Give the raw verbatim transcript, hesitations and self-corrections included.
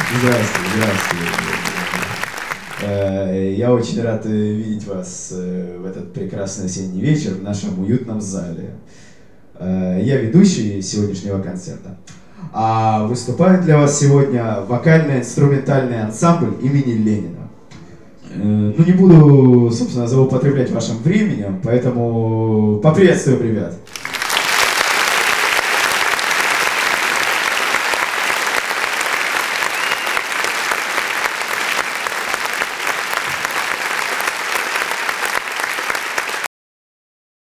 Здравствуйте, здравствуйте. Я очень рад видеть вас в этот прекрасный осенний вечер в нашем уютном зале. Я ведущий сегодняшнего концерта. А выступает для вас сегодня вокально-инструментальный ансамбль имени Ленина. Ну, не буду, собственно, злоупотреблять вашим временем, поэтому поприветствуем ребят.